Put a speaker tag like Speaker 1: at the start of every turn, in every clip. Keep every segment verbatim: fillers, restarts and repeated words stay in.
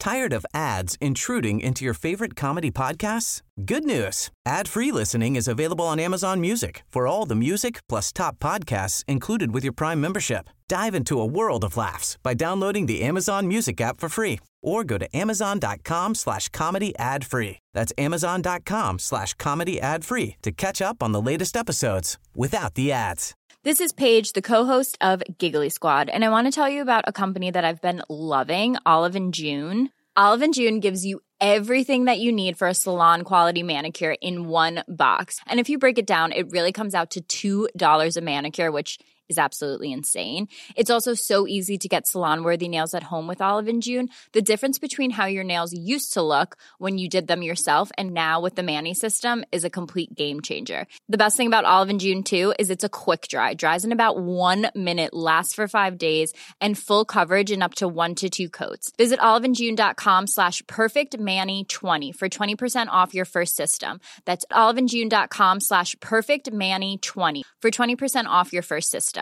Speaker 1: Tired of ads intruding into your favorite comedy podcasts? Good news. Ad-free listening is available on Amazon Music for all the music plus top podcasts included with your Prime membership. Dive into a world of laughs by downloading the Amazon Music app for free or go to amazon.com slash comedy ad free. That's amazon.com slash comedy ad free to catch up on the latest episodes without the ads.
Speaker 2: This is Paige, the co-host of Giggly Squad, and I want to tell you about a company that I've been loving, Olive and June. Olive and June gives you everything that you need for a salon-quality manicure in one box. And if you break it down, it really comes out to two dollars a manicure, which is absolutely insane. It's also so easy to get salon-worthy nails at home with Olive and June. The difference between how your nails used to look when you did them yourself and now with the Mani system is a complete game changer. The best thing about Olive and June, too, is it's a quick dry. Dries in about one minute, lasts for five days, and full coverage in up to one to two coats. Visit oliveandjune.com slash perfectmani20 for twenty percent off your first system. That's oliveandjune.com slash perfectmani20 for twenty percent off your first system.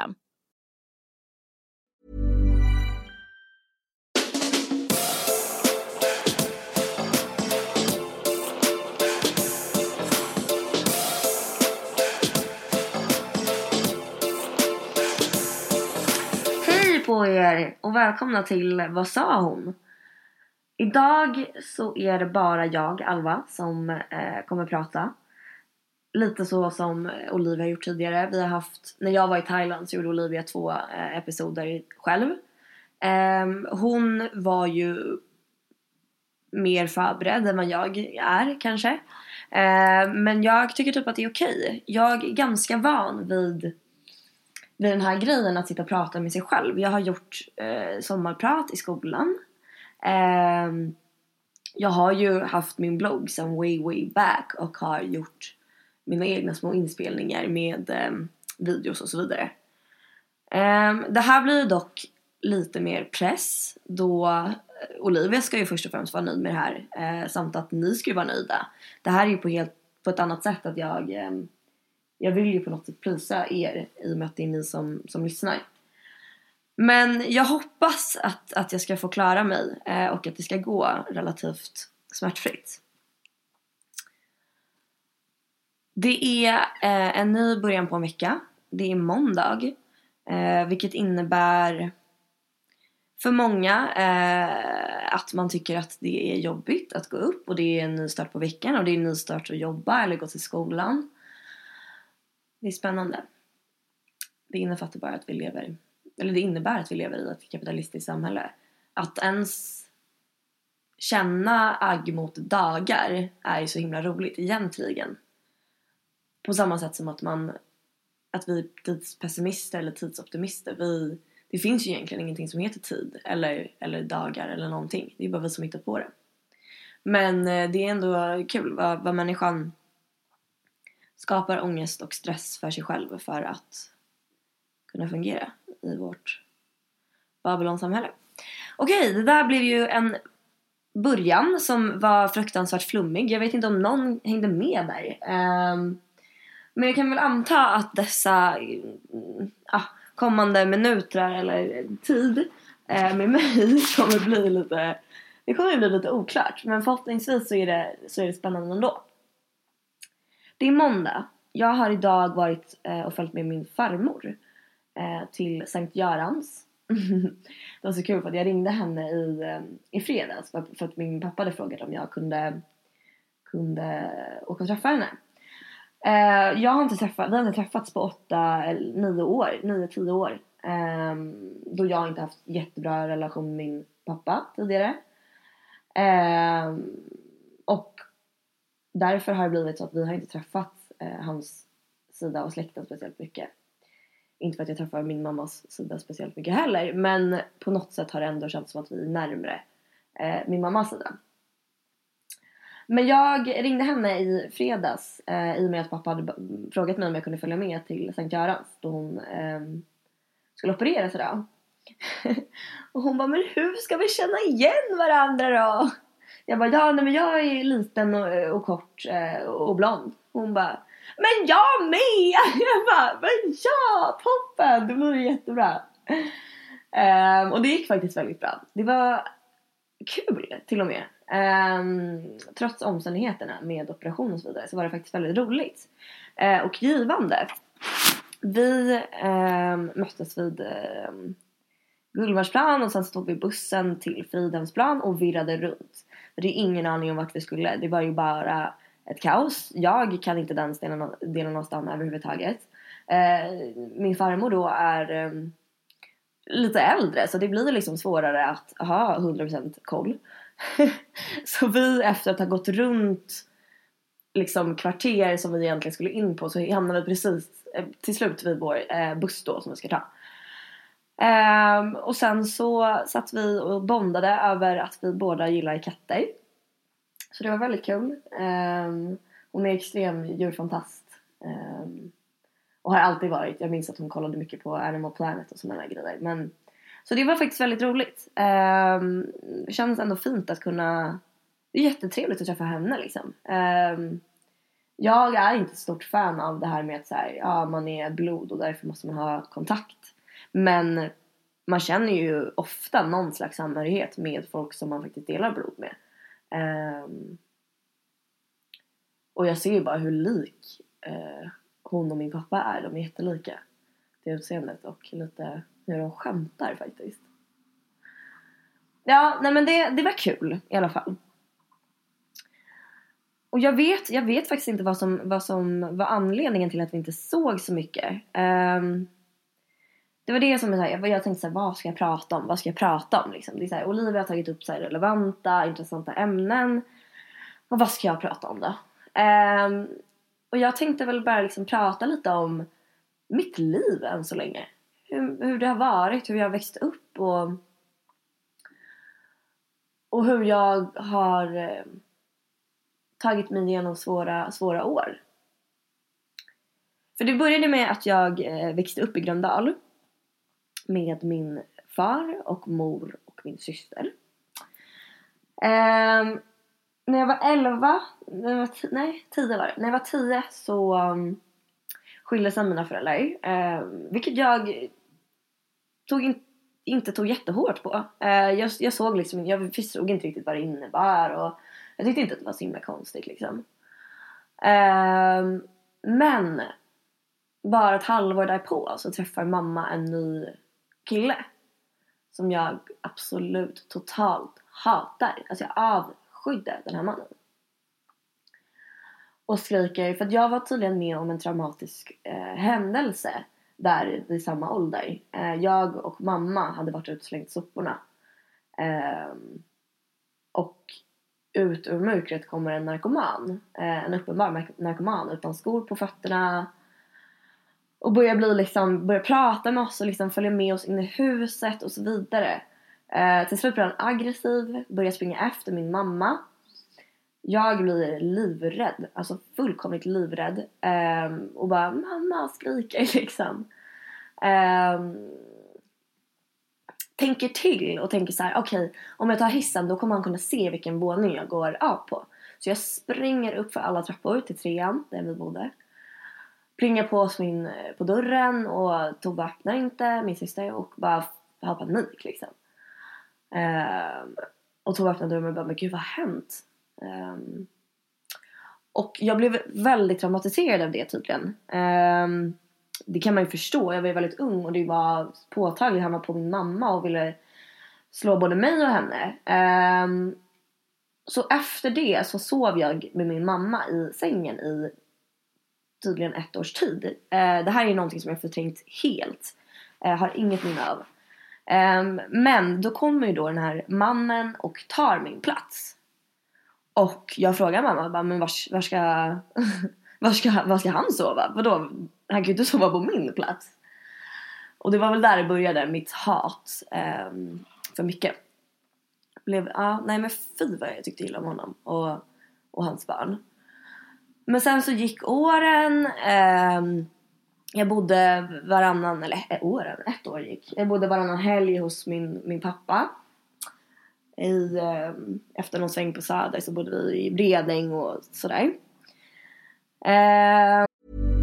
Speaker 3: Hej på er och välkomna till Vad sa hon? Idag så är det bara jag, Alva, som eh, kommer prata. Lite så som Olivia har gjort tidigare. Vi har haft, när jag var i Thailand så gjorde Olivia två eh, episoder själv. Eh, hon var ju mer förberedd än vad jag är kanske. Eh, men jag tycker typ att det är okej. Jag är ganska van vid, vid den här grejen att sitta och prata med sig själv. Jag har gjort eh, sommarprat i skolan. Eh, jag har ju haft min blogg som way way back och har gjort mina egna små inspelningar med eh, videos och så vidare. Eh, det här blir dock lite mer press då Olivia ska ju först och främst vara nöjd med det här eh, samt att ni ska ju vara nöjda. Det här är ju på, helt, på ett annat sätt att jag eh, jag vill ju på något sätt prisa er i och med att det är ni som, som lyssnar. Men jag hoppas att, att jag ska få klara mig eh, och att det ska gå relativt smärtfritt. Det är eh, en ny början på en vecka. Det är måndag. Eh, vilket innebär för många eh, att man tycker att det är jobbigt att gå upp. Och det är en ny start på veckan. Och det är en ny start att jobba eller gå till skolan. Det är spännande. Det innefattar bara att vi lever... Eller det innebär att vi lever i ett kapitalistiskt samhälle. Att ens känna agg mot dagar är ju så himla roligt egentligen. På samma sätt som att man att vi är tidspessimister eller tidsoptimister. Vi, det finns ju egentligen ingenting som heter tid eller, eller dagar eller någonting. Det är bara vi som hittar på det. Men det är ändå kul vad, vad människan skapar ångest och stress för sig själv för att kunna fungera i vårt Babylonsamhälle. Okej, det där blev ju en början som var fruktansvärt flummig. Jag vet inte om någon hängde med där. Um, men jag kan väl anta att dessa uh, kommande minuter eller tid uh, med mig kommer bli lite det kommer bli lite oklart. Men förhoppningsvis så är det, så är det spännande ändå. Det är måndag. Jag har idag varit uh, och följt med min farmor uh, till Sankt Görans. Det var så kul för att jag ringde henne i, i fredags för att min pappa hade frågat om jag kunde, kunde åka och träffa henne. Uh, jag har inte träffat, vi har inte träffats på åtta, nio år, nio, tio år. Um, då jag inte haft jättebra relation med min pappa tidigare. Um, och därför har det blivit så att vi har inte träffat uh, hans sida av släkten speciellt mycket. Inte för att jag träffar min mammas sida speciellt mycket heller. Men på något sätt har det ändå känts som att vi är närmare eh, min mammas sida. Men jag ringde henne i fredags. Eh, I och med att pappa hade frågat mig om jag kunde följa med till Sankt Görans. Då hon eh, skulle opereras idag. Och hon bara, men hur ska vi känna igen varandra då? Jag bara, ja nej, men jag är liten och, och kort eh, och blond. Hon bara, men jag med! Jag bara, men ja, toppen! Det blir jättebra. Um, och det gick faktiskt väldigt bra. Det var kul till och med. Um, trots omständigheterna med operation och så vidare så var det faktiskt väldigt roligt. Uh, och givande. Vi um, möttes vid um, Gullmarsplan och sen så tog vi bussen till Fridhemsplan och virrade runt. Det är ingen aning om vart vi skulle. Det var ju bara ett kaos. Jag kan inte den delen, delen av stan överhuvudtaget. Uh, min farmor då är um, lite äldre så det blir liksom svårare att ha hundra procent koll. Så vi efter att ha gått runt liksom kvarter som vi egentligen skulle in på så hamnade vi precis till slut vid vår eh, buss då som vi ska ta. Um, och sen så satt vi och bondade över att vi båda gillar katter. Så det var väldigt kul. Um, hon är extrem djurfantast. Um, och har alltid varit. Jag minns att hon kollade mycket på Animal Planet och sådana grejer. Men, så det var faktiskt väldigt roligt. Um, det känns ändå fint att kunna... Det är jättetrevligt att träffa henne liksom. Um, jag är inte ett stort fan av det här med att så här, ja, man är blod och därför måste man ha kontakt. Men man känner ju ofta någon slags samhörighet med folk som man faktiskt delar blod med. Um, och jag ser ju bara hur lik uh, hon och min pappa är. De är jättelika. Det utseendet och lite hur de skämtar faktiskt. Ja, nej men det, det var kul i alla fall. Och jag vet, jag vet faktiskt inte vad som, vad som var anledningen till att vi inte såg så mycket. Um, det var det som jag, jag tänkte så här, vad ska jag prata om? Vad ska jag prata om? Liksom? Det är så här, Olivia har tagit upp så här relevanta, intressanta ämnen. Och vad ska jag prata om då? Um, och jag tänkte väl bara liksom prata lite om mitt liv än så länge. Hur, hur det har varit, hur jag har växt upp och, och hur jag har eh, tagit mig igenom svåra, svåra år. För det började med att jag eh, växte upp i Gröndal med min far och mor och min syster. Eh, när jag var elva, när jag var t- nej tio var det. När jag var tio så um, skilde sig mina föräldrar. Eh, vilket jag tog in, inte tog jättehårt på. Eh, jag, jag såg liksom, jag förstod inte riktigt vad det innebar och jag tyckte inte att det var så himla konstigt liksom. Eh, men bara ett halvår därpå så träffar mamma en ny kille som jag absolut totalt hatar. Alltså jag avskydde den här mannen. Och skriker, för att jag var tydligen med om en traumatisk eh, händelse där vid samma ålder. Eh, jag och mamma hade varit utslängt soporna. Eh, och ut ur mörkret kommer en narkoman. Eh, en uppenbar narkoman utan skor på fötterna. Och börjar bli liksom, börjar prata med oss och liksom följa med oss in i huset och så vidare. Eh, till slut blir han aggressiv, börjar springa efter min mamma. Jag blir livrädd, alltså fullkomligt livrädd. Eh, och bara, mamma skriker liksom. Eh, tänker till och tänker så här: okej, okay, om jag tar hissen då kommer han kunna se vilken våning jag går av på. Så jag springer upp för alla trappor till trean där vi bodde. Plingar på oss min, på dörren och Tove öppnar inte, min syster, och bara har panik liksom. Um, och Tove öppnar dörren och bara, men gud vad har hänt? Um, och jag blev väldigt traumatiserad av det tydligen. Um, det kan man ju förstå, jag var väldigt ung och det var påtagligt. Han var på min mamma och ville slå både mig och henne. Um, så efter det så sov jag med min mamma i sängen i tydligen ett års tid. Eh, det här är någonting som jag förträngt helt. Eh, har inget minne av. Eh, men då kommer ju då den här mannen och tar min plats. Och jag frågar mamma, bara, men var, var, ska, var, ska, var ska han sova? Vadå? Han kan ju inte sova på min plats. Och det var väl där det började, mitt hat eh, för mycket. Blev, ah, nej men fy vad jag tyckte illa om honom och, och hans barn. Men sen så gick åren. Eh, jag bodde varannan, eller äh, åren, ett år gick. Jag bodde varannan helg hos min, min pappa. I, eh, efter någon sväng på Söder så bodde vi i Bredäng och sådär. Eh.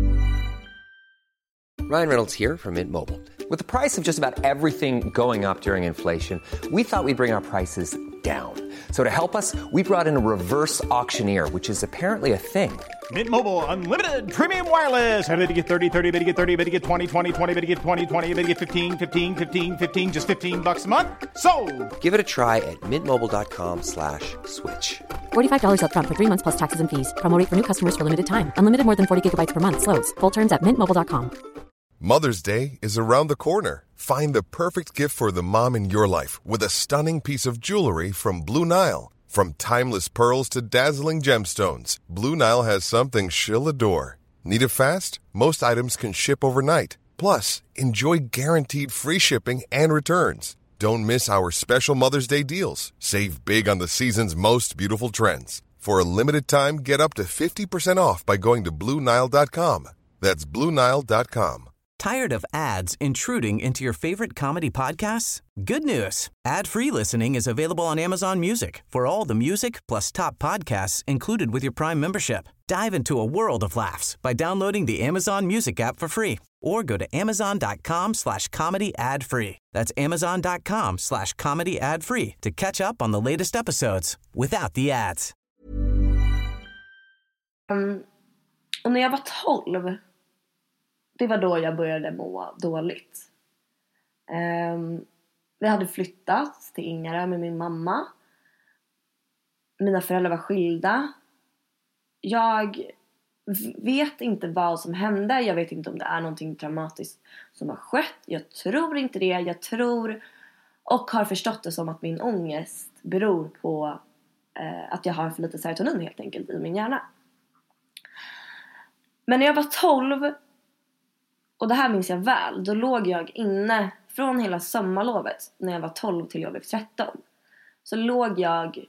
Speaker 4: Ryan Reynolds here from Mint Mobile. With the price of just about everything going up during inflation, we thought we'd bring our prices down. So to help us, we brought in a reverse auctioneer, which is apparently a thing.
Speaker 5: Mint Mobile Unlimited Premium Wireless. How to get thirty, thirty, how to get thirty, how to get twenty, twenty, twenty, how to get twenty, twenty, how to get fifteen, fifteen, fifteen, fifteen, just fifteen bucks a month? Sold!
Speaker 4: Give it a try at mintmobile.com slash switch.
Speaker 6: forty-five dollars up front for three months plus taxes and fees. Promo rate for new customers for limited time. Unlimited more than forty gigabytes per month. Slows full terms at mint mobile dot com.
Speaker 7: Mother's Day is around the corner. Find the perfect gift for the mom in your life with a stunning piece of jewelry from Blue Nile. From timeless pearls to dazzling gemstones, Blue Nile has something she'll adore. Need it fast? Most items can ship overnight. Plus, enjoy guaranteed free shipping and returns. Don't miss our special Mother's Day deals. Save big on the season's most beautiful trends. For a limited time, get up to fifty percent off by going to blue nile dot com. That's blue nile dot com.
Speaker 1: Tired of ads intruding into your favorite comedy podcasts? Good news. Ad-free listening is available on Amazon Music for all the music plus top podcasts included with your Prime membership. Dive into a world of laughs by downloading the Amazon Music app for free or go to amazon.com slash comedy ad free. That's amazon.com slash comedy ad free to catch up on the latest episodes without the ads.
Speaker 3: Um, och när jag var tolv, det var då jag började må dåligt. Um, vi hade flyttat till Ingarö med min mamma. Mina föräldrar var skilda. Jag vet inte vad som hände. Jag vet inte om det är någonting traumatiskt som har skett. Jag tror inte det. Jag tror och har förstått det som att min ångest beror på eh, att jag har för lite serotonin helt enkelt i min hjärna. Men när jag var tolv, och det här minns jag väl, då låg jag inne från hela sommarlovet när jag var tolv till jag blev tretton. Så låg jag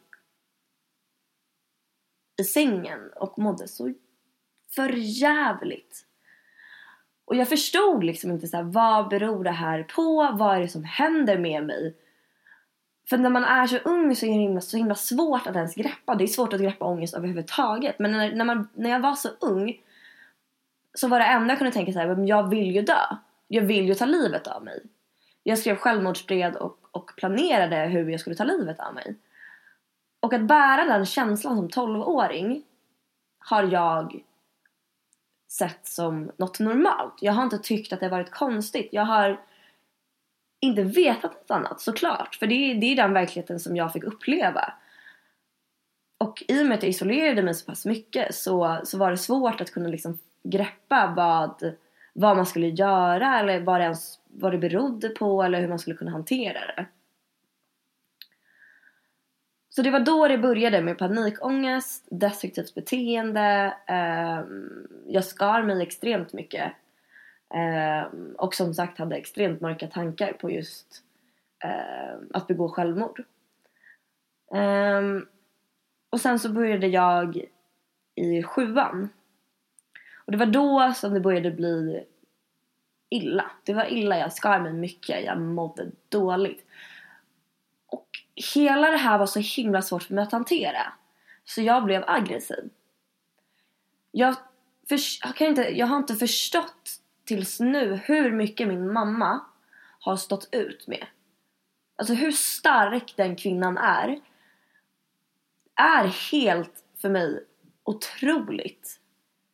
Speaker 3: i sängen och mådde så förjävligt. Och jag förstod liksom inte så här, vad beror det här på? Vad är det som händer med mig? För när man är så ung så är det himla, så himla svårt att ens greppa. Det är svårt att greppa ångest överhuvudtaget. Men när, när, man, när jag var så ung så var det enda jag kunde tänka så här, jag vill ju dö. Jag vill ju ta livet av mig. Jag skrev självmordsbrev och, och planerade hur jag skulle ta livet av mig. Och att bära den känslan som tolvåring har jag sett som något normalt. Jag har inte tyckt att det har varit konstigt. Jag har inte vetat något annat, såklart. För det är, det är den verkligheten som jag fick uppleva. Och i och med att jag isolerade mig så pass mycket så, så var det svårt att kunna liksom greppa vad, vad man skulle göra. Eller vad det, ens, vad det berodde på. Eller hur man skulle kunna hantera det. Så det var då det började med panikångest, destruktivt beteende. Eh, jag skar mig extremt mycket. Eh, och som sagt hade extremt mörka tankar på just eh, att begå självmord. Eh, och sen så började jag i sjuan. Och det var då som det började bli illa. Det var illa, jag skar mig mycket, jag mådde dåligt. Och hela det här var så himla svårt för mig att hantera. Så jag blev aggressiv. Jag, för, jag, kan inte, jag har inte förstått tills nu hur mycket min mamma har stått ut med. Alltså hur stark den kvinnan är. Är helt för mig otroligt.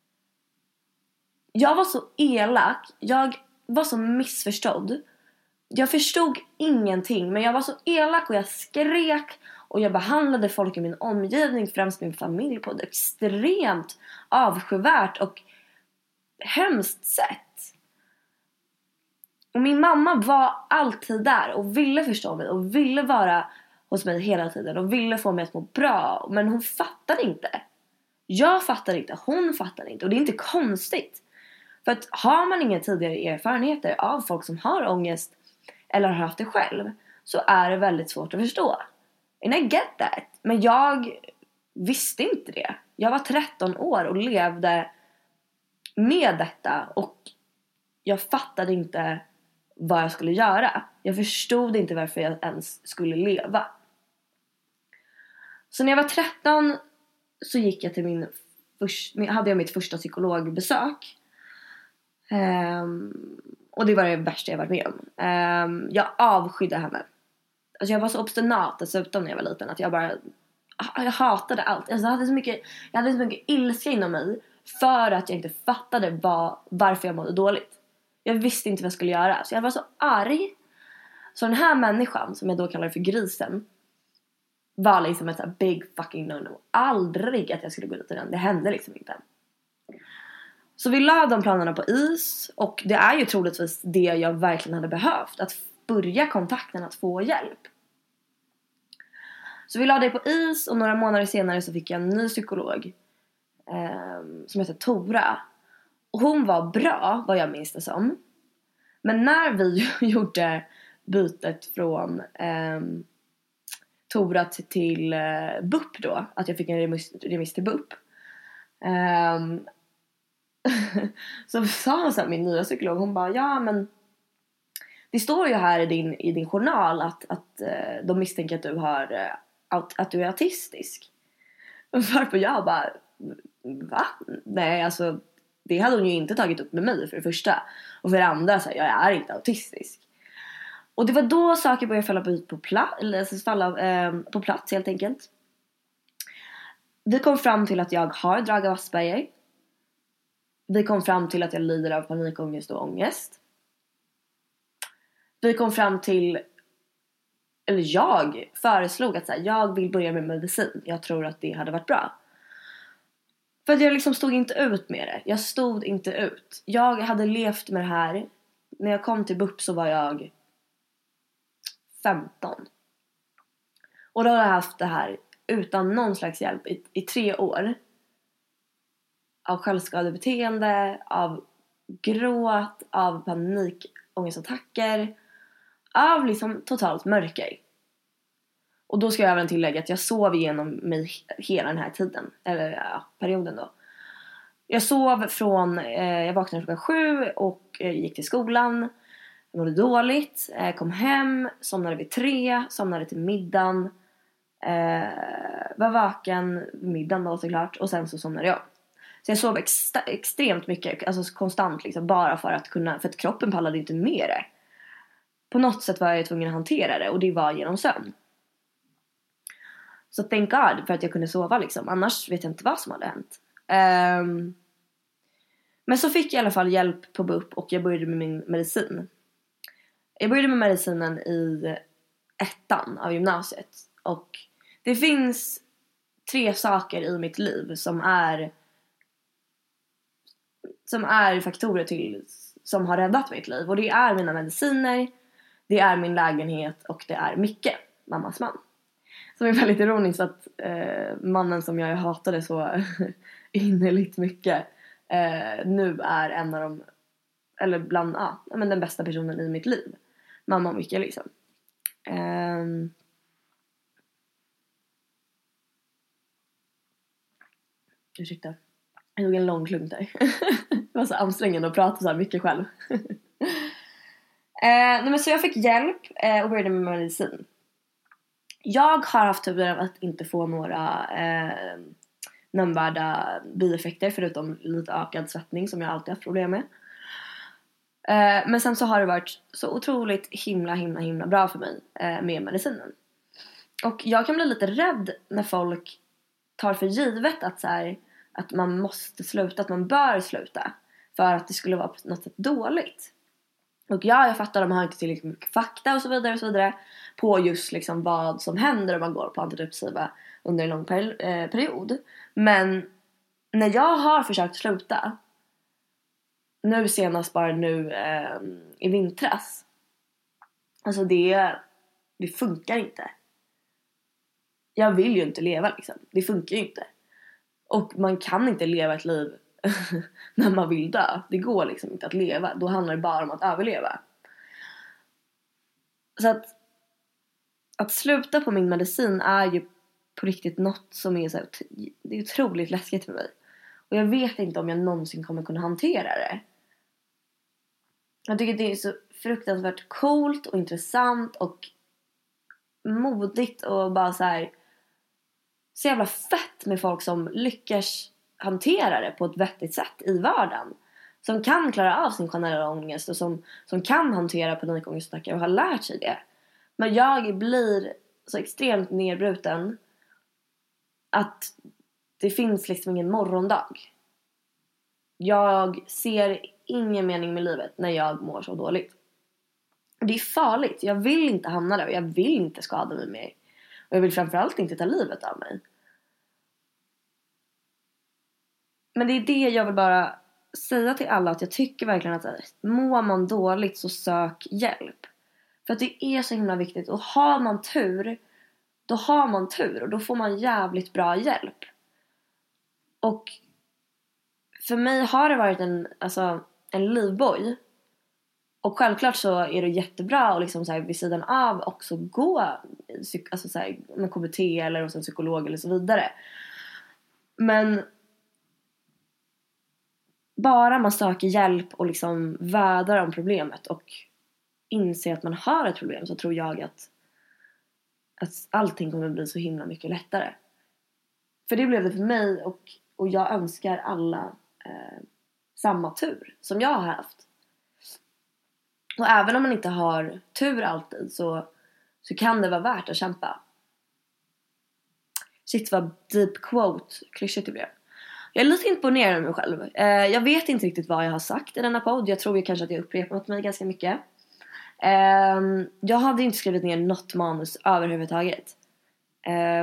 Speaker 3: Jag var så elak. Jag var så missförstådd. Jag förstod ingenting, men jag var så elak och jag skrek och jag behandlade folk i min omgivning, främst min familj, på ett extremt avskyvärt och hemskt sätt. Och min mamma var alltid där och ville förstå mig och ville vara hos mig hela tiden och ville få mig att må bra, men hon fattade inte. Jag fattade inte, hon fattade inte, och det är inte konstigt. För att har man inga tidigare erfarenheter av folk som har ångest eller har haft det själv, så är det väldigt svårt att förstå. And I get that. Men jag visste inte det. Jag var tretton år och levde med detta. Och jag fattade inte vad jag skulle göra. Jag förstod inte varför jag ens skulle leva. Så när jag var tretton så gick jag till min först, hade jag mitt första psykologbesök. Um, och det var det värsta jag varit med om. Um, jag avskydde henne. Alltså jag var så obstinat dessutom när jag var liten att jag bara, jag hatade allt. Alltså jag hade så mycket, jag hade så mycket ilska inom mig för att jag inte fattade vad, varför jag mådde dåligt. Jag visste inte vad jag skulle göra. Så jag var så arg. Så den här människan, som jag då kallar för grisen, var liksom ett så här big fucking no-no. Aldrig att jag skulle gå dit i den. Det hände liksom inte. Så vi la de planerna på is. Och det är ju troligtvis det jag verkligen hade behövt. Att börja kontakten, att få hjälp. Så vi la det på is. Och några månader senare så fick jag en ny psykolog. Eh, som heter Tora. Och hon var bra, vad jag minns det som. Men när vi gjorde bytet från eh, Tora till, till eh, B U P då. Att jag fick en remiss, remiss till B U P. Eh, så sa hon så här, min nya psykolog. Hon bara, ja men det står ju här i din, i din journal att, att eh, de misstänker att du, har, eh, att, att du är autistisk. Varför jag bara, va? Nej, alltså det hade hon ju inte tagit upp med mig för det första. Och för det andra, så här, jag är inte autistisk. Och det var då saker började falla på, på, plats, eller, falla, eh, på plats helt enkelt. Vi kom fram till att jag har drag av Asperger. Vi kom fram till att jag lider av panikångest och ångest. Vi kom fram till, eller jag föreslog att så här, jag vill börja med medicin. Jag tror att det hade varit bra. För att jag liksom stod inte ut med det. Jag stod inte ut. Jag hade levt med det här. När jag kom till B U P så var jag femton. Och då har jag haft det här utan någon slags hjälp i, i tre år. Av självskadebeteende, av gråt, av panikångestattacker, av liksom totalt mörker. Och då ska jag även tillägga att jag sov igenom mig hela den här tiden, eller ja, perioden då. Jag sov från, eh, jag vaknade klockan sju och eh, gick till skolan. Jag mådde dåligt, eh, kom hem, somnade vid tre, somnade till middagen. Eh, var vaken vid middagen då såklart, och sen så somnade jag. Så jag sov ex- extremt mycket, alltså konstant liksom, bara för att kunna, för att kroppen pallade inte med det. På något sätt var jag tvungen att hantera det, och det var genom sömn. Så thank God för att jag kunde sova liksom, annars vet jag inte vad som hade hänt. Um, men så fick jag i alla fall hjälp på B U P och jag började med min medicin. Jag började med medicinen i ettan av gymnasiet. Och det finns tre saker i mitt liv som är som är faktorer till som har räddat mitt liv. Och det är mina mediciner, det är min lägenhet och det är Micke, mammas man. Som är väldigt ironiskt att eh, mannen som jag hatade så innerligt mycket eh, nu är en av de, eller bland, ja, ah, men den bästa personen i mitt liv. Mamma och Micke liksom. Um, ursäkta. Jag tog en lång klunk där. Det var så ansträngande att prata så här mycket själv. uh, nej, men så jag fick hjälp uh, och började med medicin. Jag har haft turen att inte få några uh, nämnvärda bieffekter förutom lite ökad svettning som jag alltid haft problem med. Uh, men sen så har det varit så otroligt himla himla himla bra för mig uh, med medicinen. Och jag kan bli lite rädd när folk tar för givet att så här, att man måste sluta, att man bör sluta för att det skulle vara på något sätt dåligt. Och ja, jag fattar, de har inte tillräckligt mycket fakta och så vidare och så vidare på just liksom vad som händer om man går på antidepressiva under en lång per- eh, period. Men när jag har försökt sluta, nu senast bara nu eh, i vintras, alltså det, det funkar inte. Jag vill ju inte leva liksom, det funkar ju inte. Och man kan inte leva ett liv när man vill dö. Det går liksom inte att leva. Då handlar det bara om att överleva. Så att att sluta på min medicin är ju på riktigt något som är så här, det är otroligt läskigt för mig. Och jag vet inte om jag någonsin kommer kunna hantera det. Jag tycker det är så fruktansvärt coolt och intressant och modigt och bara så här, så jävla fett med folk som lyckas hantera det på ett vettigt sätt i vardagen. Som kan klara av sin generella ångest och som, som kan hantera panikångestattacker och har lärt sig det. Men jag blir så extremt nedbruten att det finns liksom ingen morgondag. Jag ser ingen mening med livet när jag mår så dåligt. Det är farligt. Jag vill inte hamna där och jag vill inte skada mig mer. Och jag vill framförallt inte ta livet av mig. Men det är det jag vill bara säga till alla, att jag tycker verkligen att mår man dåligt så sök hjälp. För att det är så himla viktigt. Och har man tur, då har man tur. Och då får man jävligt bra hjälp. Och för mig har det varit en, alltså, en livboj. Och självklart så är det jättebra att liksom så här vid sidan av också gå alltså så här, med K B T eller hos en psykolog eller så vidare. Men bara man söker hjälp och liksom vädrar om problemet och inser att man har ett problem, så tror jag att, att allting kommer bli så himla mycket lättare. För det blev det för mig, och, och jag önskar alla eh, samma tur som jag har haft. Och även om man inte har tur alltid så, så kan det vara värt att kämpa. Shit vad deep quote, klyschigt det blev. Jag är lite imponerad av mig själv. Eh, jag vet inte riktigt vad jag har sagt i denna podd. Jag tror ju kanske att jag upprepat mig ganska mycket. Eh, jag hade inte skrivit ner något manus överhuvudtaget. Eh,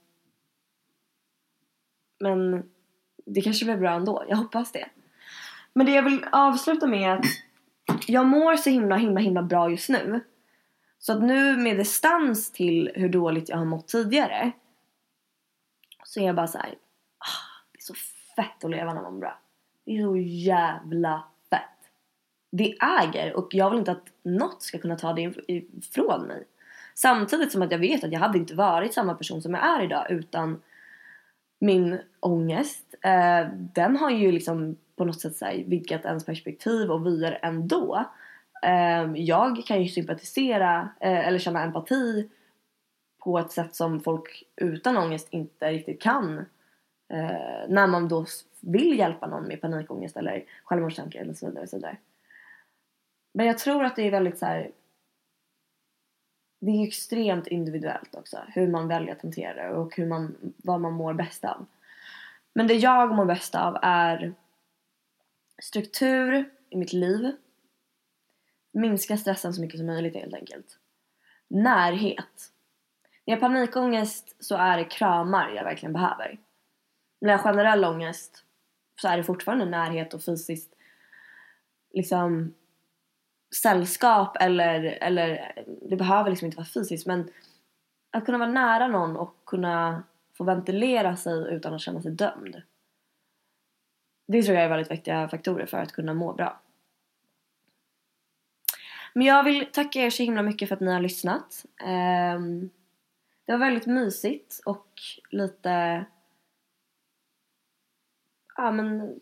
Speaker 3: men det kanske blir bra ändå. Jag hoppas det. Men det jag vill avsluta med är att jag mår så himla himla himla bra just nu. Så att nu med distans till hur dåligt jag har mått tidigare, så är jag bara så här: ah, det är så fett att leva när man mår bra. Det är så jävla fett. Det äger, och jag vill inte att något ska kunna ta det ifrån mig. Samtidigt som att jag vet att jag hade inte varit samma person som jag är idag utan min ångest. Eh, den har ju liksom på något sätt så här vidgat ens perspektiv och vyer ändå. Eh, jag kan ju sympatisera eh, eller känna empati på ett sätt som folk utan ångest inte riktigt kan. Eh, när man då vill hjälpa någon med panikångest eller självmordstankar eller så vidare, och så vidare. Men jag tror att det är väldigt så här, det är extremt individuellt också hur man väljer att hantera det och hur man, vad man mår bäst av. Men det jag mår bäst av är struktur i mitt liv. Minska stressen så mycket som möjligt helt enkelt. Närhet. När jag har panikångest så är det kramar jag verkligen behöver. När jag har generell ångest så är det fortfarande närhet och fysiskt liksom sällskap eller, eller det behöver liksom inte vara fysiskt, men att kunna vara nära någon och kunna få ventilera sig utan att känna sig dömd. Det tror jag är väldigt viktiga faktorer för att kunna må bra. Men jag vill tacka er så himla mycket för att ni har lyssnat. Det var väldigt mysigt och lite ja men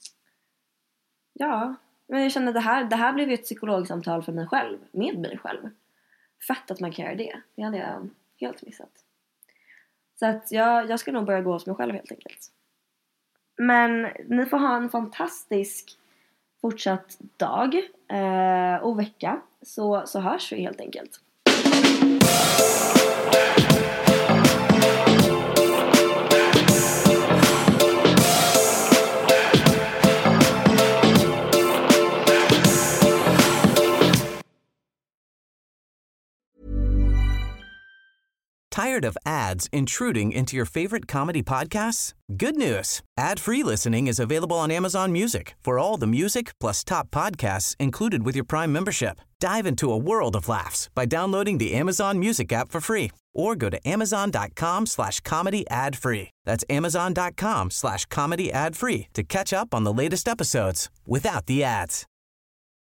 Speaker 3: ja men jag känner det här, det här blev ju ett psykologsamtal för mig själv, med mig själv. Fett att man kan göra det. Det hade jag helt missat. Så att jag, jag ska nog börja gå hos mig själv helt enkelt. Men ni får ha en fantastisk fortsatt dag eh, och vecka. Så, så hörs vi helt enkelt.
Speaker 1: Tired of ads intruding into your favorite comedy podcasts? Good news. Ad-free listening is available on Amazon Music for all the music plus top podcasts included with your Prime membership. Dive into a world of laughs by downloading the Amazon Music app for free or go to amazon.com slash comedy ad free. That's amazon.com slash comedy ad free to catch up on the latest episodes without the ads.